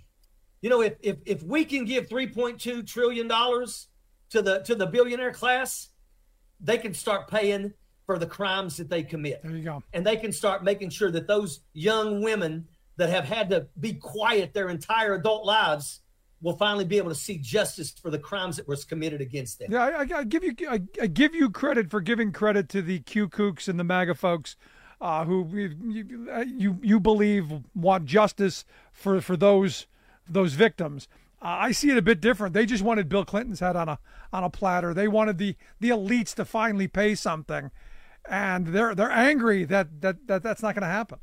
we can give $3.2 trillion to the billionaire class, they can start paying for the crimes that they commit. There you go. And they can start making sure that those young women that have had to be quiet their entire adult lives will finally be able to see justice for the crimes that was committed against them. Yeah, I give you credit for giving credit to the Q kooks and the MAGA folks who you believe want justice for those victims. I see it a bit different. They just wanted Bill Clinton's head on a platter. They wanted the elites to finally pay something, and they're angry that that's not going to happen.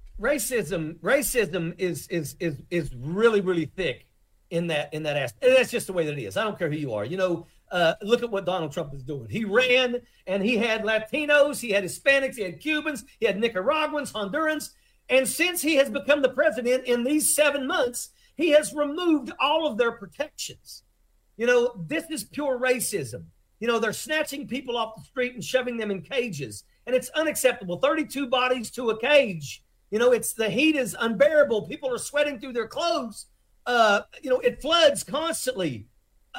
Racism is really, really thick in that aspect. And that's just the way that it is. I don't care who you are. Look at what Donald Trump is doing. He ran and he had Latinos, he had Hispanics, he had Cubans, he had Nicaraguans, Hondurans, and since he has become the president in these 7 months, he has removed all of their protections. This is pure racism. They're snatching people off the street and shoving them in cages, and it's unacceptable. 32 bodies to a cage. The heat is unbearable. People are sweating through their clothes. It floods constantly.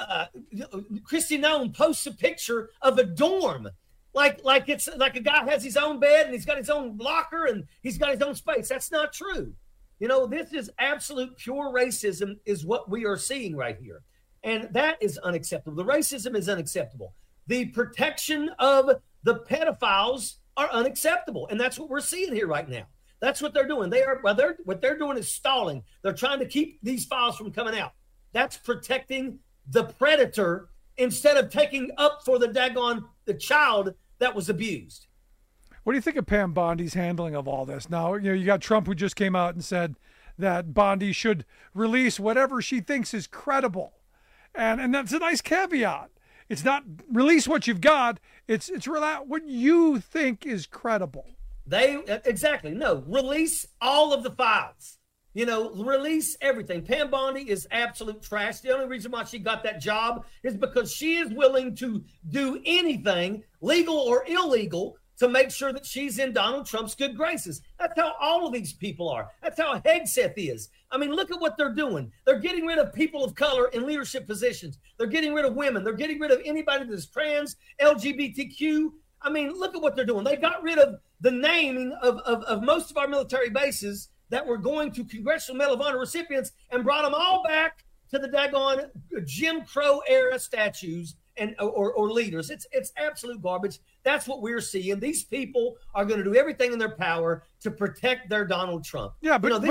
Kristi Noem posts a picture of a dorm, like it's like a guy has his own bed and he's got his own locker and he's got his own space. That's not true. This is absolute pure racism is what we are seeing right here. And that is unacceptable. The racism is unacceptable. The protection of the pedophiles are unacceptable. And that's what we're seeing here right now. That's what they're doing. What they're doing is stalling. They're trying to keep these files from coming out. That's protecting the predator instead of taking up for the child that was abused. What do you think of Pam Bondi's handling of all this? Now, you got Trump who just came out and said that Bondi should release whatever she thinks is credible. And that's a nice caveat. It's not release what you've got. It's what you think is credible. Exactly. No, release all of the files. Release everything. Pam Bondi is absolute trash. The only reason why she got that job is because she is willing to do anything, legal or illegal, to make sure that she's in Donald Trump's good graces. That's how all of these people are. That's how Hegseth is. I mean, look at what they're doing. They're getting rid of people of color in leadership positions. They're getting rid of women. They're getting rid of anybody that's trans, LGBTQ. I mean, look at what they're doing. They got rid of the naming of most of our military bases that were going to Congressional Medal of Honor recipients and brought them all back to the daggone Jim Crow era statues and or leaders. It's absolute garbage. That's what we're seeing. These people are going to do everything in their power to protect their Donald Trump. Yeah, but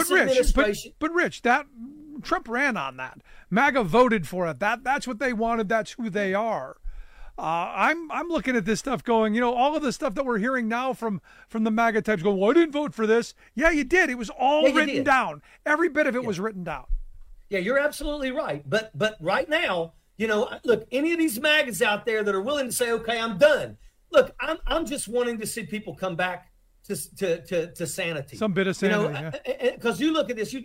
Rich, that Trump ran on that. MAGA voted for it. That's what they wanted. That's who they are. I'm looking at this stuff going, all of the stuff that we're hearing now from the MAGA types going, well, I didn't vote for this. Yeah, you did. It was all written down. Every bit of it was written down. Yeah, you're absolutely right. But right now, look, any of these MAGAs out there that are willing to say, okay, I'm done. Look, I'm just wanting to see people come back to sanity. Some bit of sanity. Because you look at this,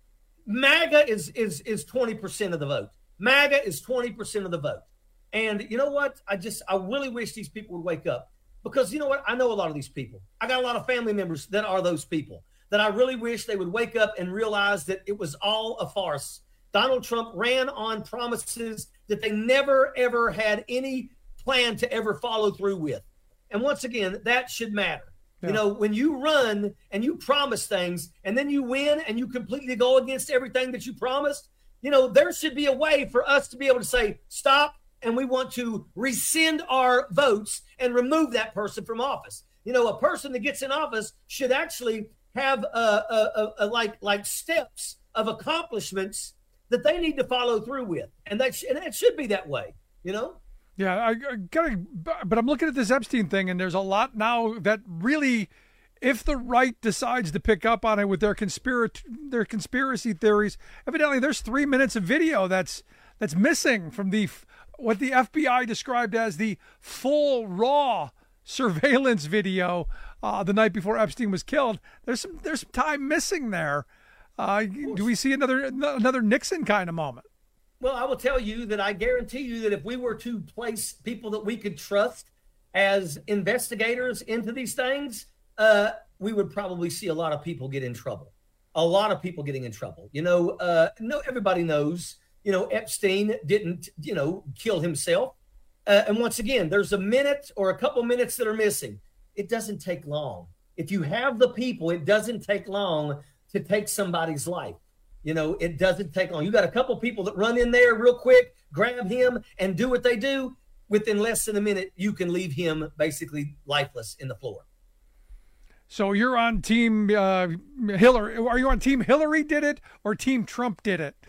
MAGA is 20% of the vote. MAGA is 20% of the vote. And you know what? I really wish these people would wake up, because you know what? I know a lot of these people. I got a lot of family members that are those people that I really wish they would wake up and realize that it was all a farce. Donald Trump ran on promises that they never, ever had any plan to ever follow through with. And once again, that should matter. Yeah. When you run and you promise things and then you win and you completely go against everything that you promised, there should be a way for us to be able to say, stop, and we want to rescind our votes and remove that person from office. A person that gets in office should actually have like steps of accomplishments that they need to follow through with, and it should be that way. Yeah, but I'm looking at this Epstein thing, and there's a lot now that really, if the right decides to pick up on it with their conspiracy theories, evidently there's 3 minutes of video that's missing from what the FBI described as the full raw surveillance video the night before Epstein was killed. There's some time missing there. Do we see another Nixon kind of moment? Well, I will tell you that I guarantee you that if we were to place people that we could trust as investigators into these things, we would probably see a lot of people get in trouble. A lot of people getting in trouble. Everybody knows, Epstein didn't, kill himself. And once again, there's a minute or a couple minutes that are missing. It doesn't take long. If you have the people, it doesn't take long to take somebody's life. It doesn't take long. You got a couple people that run in there real quick, grab him, and do what they do. Within less than a minute, you can leave him basically lifeless in the floor. So you're on team Hillary. Are you on team Hillary did it or team Trump did it?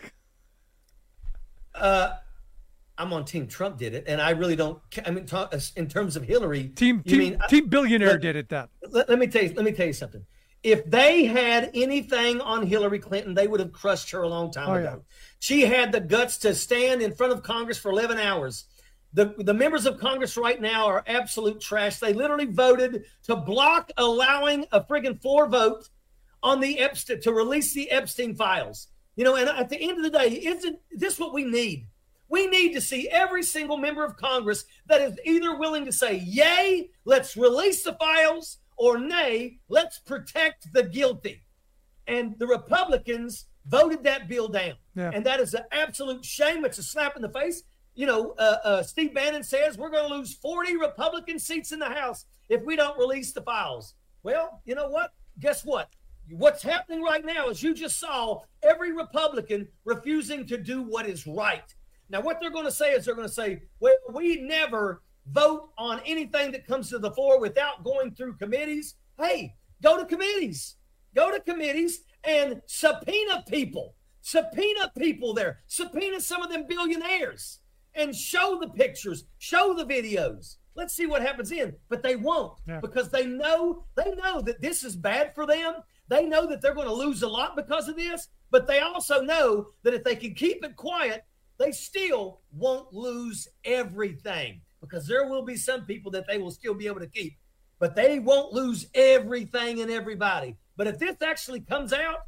I'm on team Trump did it, and I really don't. I mean, in terms of Hillary, team billionaire did it. Then let me tell you something. If they had anything on Hillary Clinton, they would have crushed her a long time ago. Yeah. She had the guts to stand in front of Congress for 11 hours. The members of Congress right now are absolute trash. They literally voted to block allowing a friggin' floor vote on the Epstein to release the Epstein files. And at the end of the day, isn't this what we need? We need to see every single member of Congress that is either willing to say, yay, let's release the files, or nay, let's protect the guilty. And the Republicans voted that bill down. Yeah. And that is an absolute shame. It's a slap in the face. Steve Bannon says we're going to lose 40 Republican seats in the House if we don't release the files. Well, you know what? Guess what? What's happening right now is you just saw every Republican refusing to do what is right. Now, what they're going to say is they're going to say, well, we never vote on anything that comes to the floor without going through committees. Hey, go to committees. Go to committees and subpoena people. Subpoena people there. Subpoena some of them billionaires and show the pictures, show the videos. Let's see what happens then. But they won't because they know that this is bad for them. They know that they're going to lose a lot because of this, but they also know that if they can keep it quiet, they still won't lose everything, because there will be some people that they will still be able to keep, but they won't lose everything and everybody. But if this actually comes out,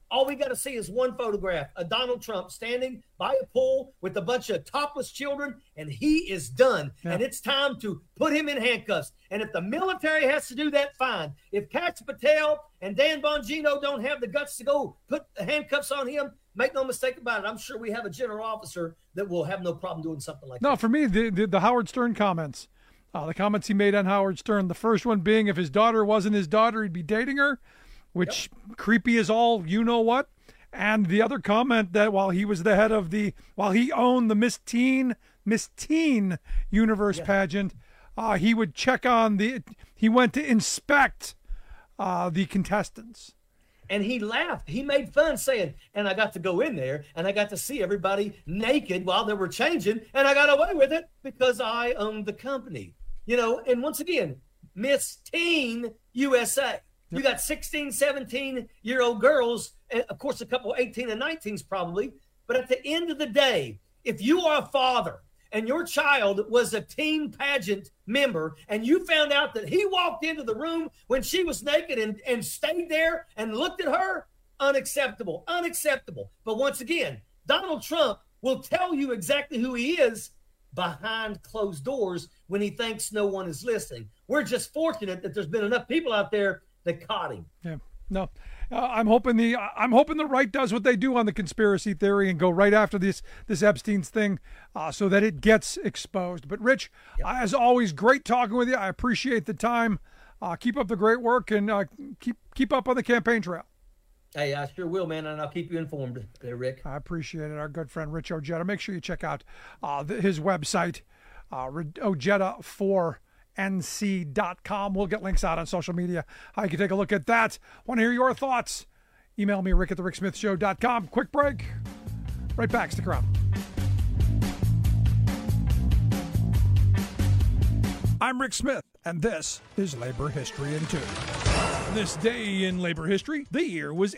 All we got to see is one photograph of Donald Trump standing by a pool with a bunch of topless children, and he is done. Yeah. And it's time to put him in handcuffs. And if the military has to do that, fine. If Kash Patel and Dan Bongino don't have the guts to go put the handcuffs on him, make no mistake about it, I'm sure we have a general officer that will have no problem doing something like that. No, for me, the Howard Stern comments, the comments he made on Howard Stern, the first one being if his daughter wasn't his daughter, he'd be dating her, which creepy as all you know what. And the other comment that while he was the head of while he owned the Miss Teen Universe pageant, he would check on he went to inspect the contestants. And he laughed. He made fun saying, and I got to go in there and I got to see everybody naked while they were changing. And I got away with it because I owned the company. And once again, Miss Teen USA. You got 16, 17-year-old girls, and of course, a couple 18 and 19s probably. But at the end of the day, if you are a father and your child was a teen pageant member and you found out that he walked into the room when she was naked and stayed there and looked at her, unacceptable. But once again, Donald Trump will tell you exactly who he is behind closed doors when he thinks no one is listening. We're just fortunate that there's been enough people out there that caught him. Yeah, no. I'm hoping the right does what they do on the conspiracy theory and go right after this Epstein's thing, so that it gets exposed. But Rich, as always, great talking with you. I appreciate the time. Keep up the great work and keep up on the campaign trail. Hey, I sure will, man, and I'll keep you informed there, Rick. I appreciate it. Our good friend Rich Ojeda. Make sure you check out his website, Ojeda4NC.com. We'll get links out on social media. You can take a look at that. Want to hear your thoughts? Email me, rick@thericksmithshow.com. Quick break. Right back. Stick around. I'm Rick Smith, and this is Labor History in 2. This day in labor history, the year was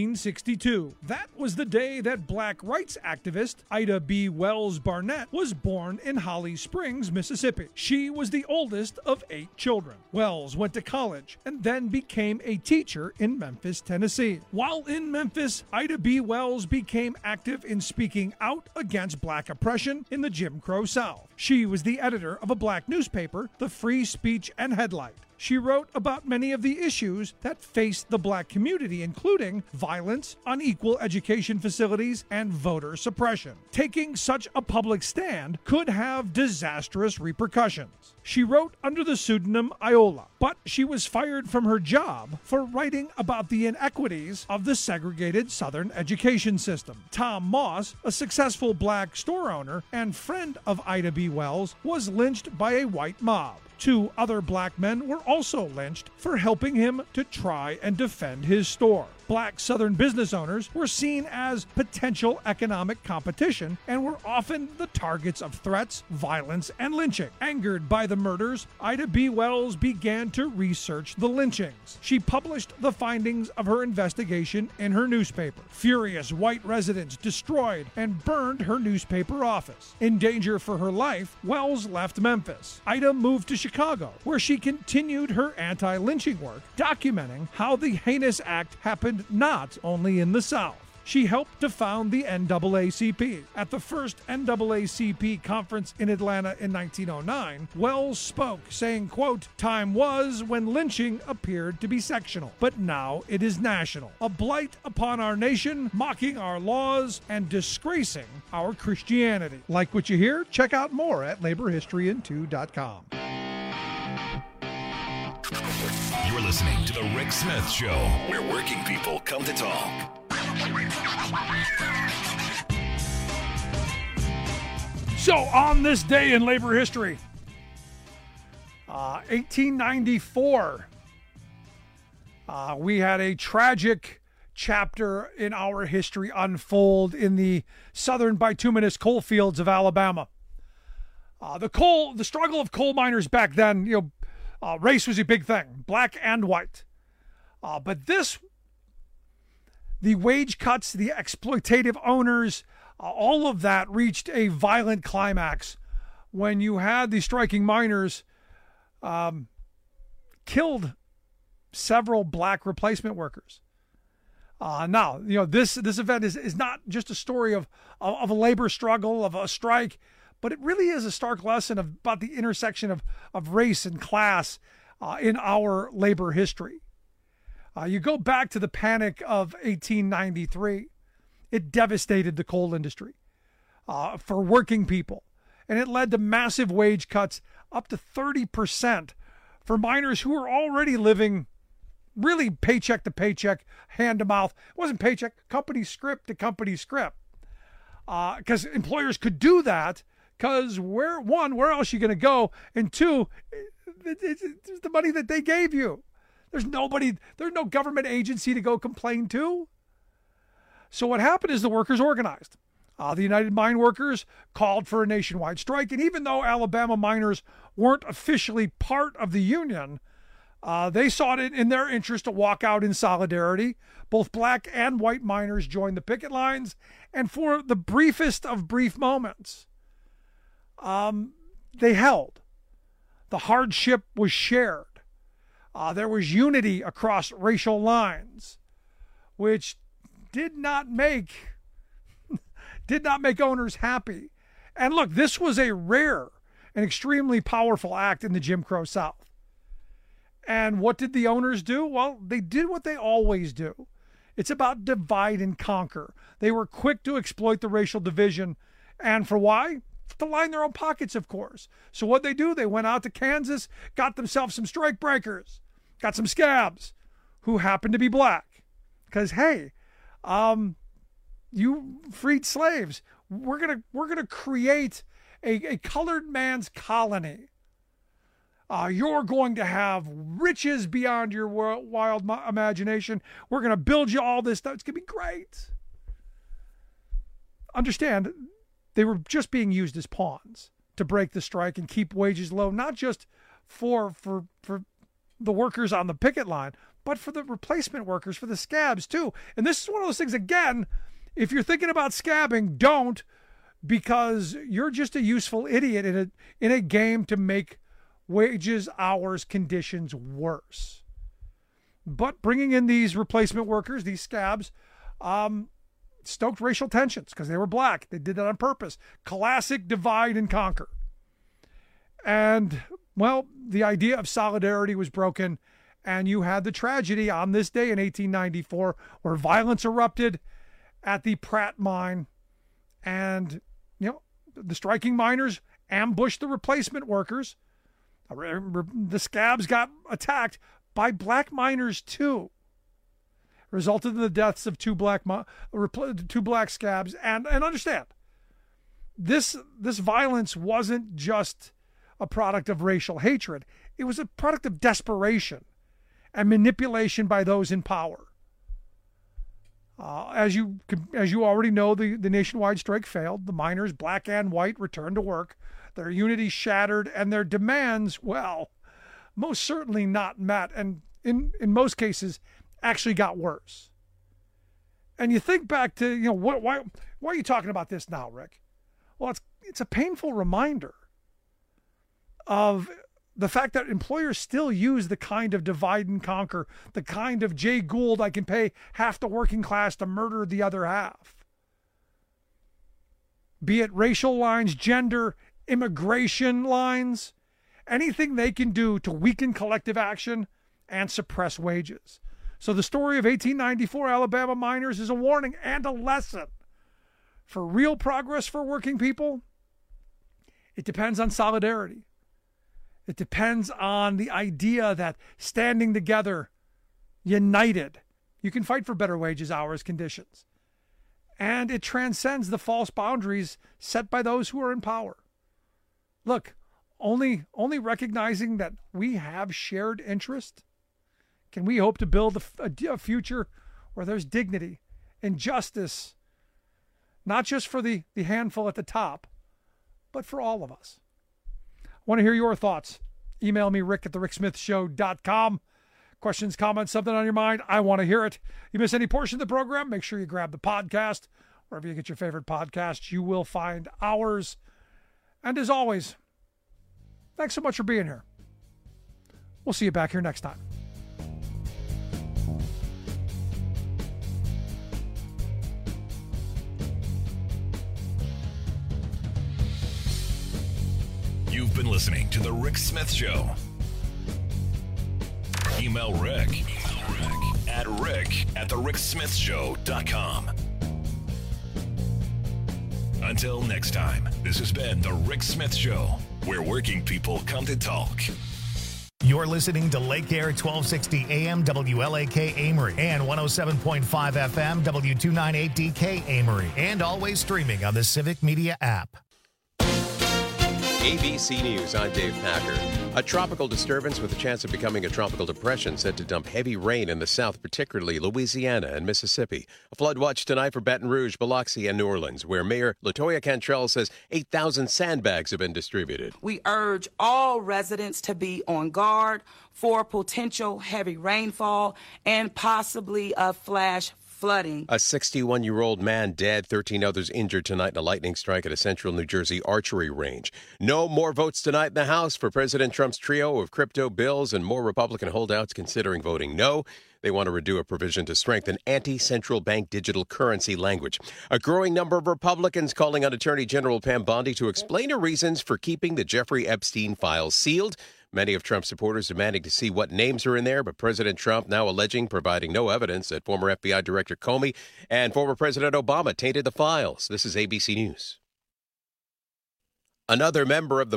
1862. That was the day that black rights activist Ida B. Wells Barnett was born in Holly Springs, Mississippi. She was the oldest of 8 children. Wells went to college and then became a teacher in Memphis, Tennessee. While in Memphis, Ida B. Wells became active in speaking out against black oppression in the Jim Crow South. She was the editor of a black newspaper, the Free Speech and Headlight. She wrote about many of the issues that faced the black community, including violence, unequal education facilities, and voter suppression. Taking such a public stand could have disastrous repercussions. She wrote under the pseudonym Iola, but she was fired from her job for writing about the inequities of the segregated Southern education system. Tom Moss, a successful black store owner and friend of Ida B. Wells, was lynched by a white mob. 2 other black men were also lynched for helping him to try and defend his store. Black Southern business owners were seen as potential economic competition and were often the targets of threats, violence, and lynching. Angered by the murders, Ida B. Wells began to research the lynchings. She published the findings of her investigation in her newspaper. Furious white residents destroyed and burned her newspaper office. In danger for her life, Wells left Memphis. Ida moved to Chicago, where she continued her anti-lynching work, documenting how the heinous act happened not only in the South. She helped to found the NAACP. At the first NAACP conference in Atlanta in 1909, Wells spoke, saying, quote, "Time was when lynching appeared to be sectional, but now it is national. A blight upon our nation, mocking our laws, and disgracing our Christianity." Like what you hear? Check out more at laborhistoryin2.com. You're listening to The Rick Smith Show, where working people come to talk. So, on this day in labor history, 1894, we had a tragic chapter in our history unfold in the southern bituminous coal fields of Alabama. The struggle of coal miners back then, race was a big thing, black and white. But the wage cuts, the exploitative owners, all of that reached a violent climax when you had the striking miners killed several black replacement workers. Now, this event is not just a story of a labor struggle, of a strike, but it really is a stark lesson about the intersection of race and class in our labor history. You go back to the Panic of 1893. It devastated the coal industry for working people, and it led to massive wage cuts up to 30% for miners who were already living really paycheck to paycheck, hand to mouth. It wasn't paycheck, company script to company script. Because employers could do that because where else are you going to go? And two, it's the money that they gave you. There's no government agency to go complain to. So what happened is the workers organized. The United Mine Workers called for a nationwide strike. And even though Alabama miners weren't officially part of the union, they saw it in their interest to walk out in solidarity. Both black and white miners joined the picket lines. And for the briefest of brief moments, they held. The hardship was shared. There was unity across racial lines, which did not make owners happy. And look, this was a rare and extremely powerful act in the Jim Crow South. And what did the owners do? Well, they did what they always do. It's about divide and conquer. They were quick to exploit the racial division. And for why? To line their own pockets, of course. So what they do, they went out to Kansas, got themselves some strike breakers, got some scabs who happened to be black. Because, hey, you freed slaves. We're gonna create a colored man's colony. You're going to have riches beyond your wild imagination. We're going to build you all this stuff. It's going to be great. Understand, they were just being used as pawns to break the strike and keep wages low, not just for the workers on the picket line, but for the replacement workers, for the scabs too. And this is one of those things, again, if you're thinking about scabbing, don't, because you're just a useful idiot in a game to make wages, hours, conditions worse. But bringing in these replacement workers, these scabs, stoked racial tensions because they were black. They did that on purpose. Classic divide and conquer. And, well, the idea of solidarity was broken, and you had the tragedy on this day in 1894 where violence erupted at the Pratt mine, and, the striking miners ambushed the replacement workers. The scabs got attacked by black miners too. Resulted in the deaths of two black scabs. And understand, this violence wasn't just a product of racial hatred. It was a product of desperation and manipulation by those in power. As you already know, the nationwide strike failed. The miners, black and white, returned to work. Their unity shattered, and their demands, well, most certainly not met, and in most cases, actually got worse. And you think back to, why are you talking about this now, Rick? Well, it's a painful reminder of the fact that employers still use the kind of divide and conquer, the kind of Jay Gould, I can pay half the working class to murder the other half. Be it racial lines, gender, immigration lines, anything they can do to weaken collective action and suppress wages. So the story of 1894 Alabama miners is a warning and a lesson. For real progress for working people, it depends on solidarity. It depends on the idea that standing together, united, you can fight for better wages, hours, conditions. And it transcends the false boundaries set by those who are in power. Look, only recognizing that we have shared interest can we hope to build a future where there's dignity and justice, not just for the handful at the top, but for all of us. I want to hear your thoughts. Email me, rick@thericksmithshow.com. Questions, comments, something on your mind, I want to hear it. You miss any portion of the program, make sure you grab the podcast. Wherever you get your favorite podcasts, you will find ours. And as always, thanks so much for being here. We'll see you back here next time. You've been listening to The Rick Smith Show. Email Rick at rick@thericksmithshow.com. Until next time, this has been The Rick Smith Show, where working people come to talk. You're listening to Lake Air 1260 AM WLAK Amory and 107.5 FM W298DK Amory, and always streaming on the Civic Media app. ABC News, I'm Dave Packer. A tropical disturbance with a chance of becoming a tropical depression set to dump heavy rain in the south, particularly Louisiana and Mississippi. A flood watch tonight for Baton Rouge, Biloxi, and New Orleans, where Mayor LaToya Cantrell says 8,000 sandbags have been distributed. We urge all residents to be on guard for potential heavy rainfall and possibly a flash flooding. A 61-year-old man dead, 13 others injured tonight in a lightning strike at a central New Jersey archery range. No more votes tonight in the House for President Trump's trio of crypto bills, and more Republican holdouts considering voting no. They want to redo a provision to strengthen anti-central bank digital currency language. A growing number of Republicans calling on Attorney General Pam Bondi to explain her reasons for keeping the Jeffrey Epstein files sealed. Many of Trump's supporters demanding to see what names are in there, but President Trump now alleging, providing no evidence, that former FBI Director Comey and former President Obama tainted the files. This is ABC News. Another member of the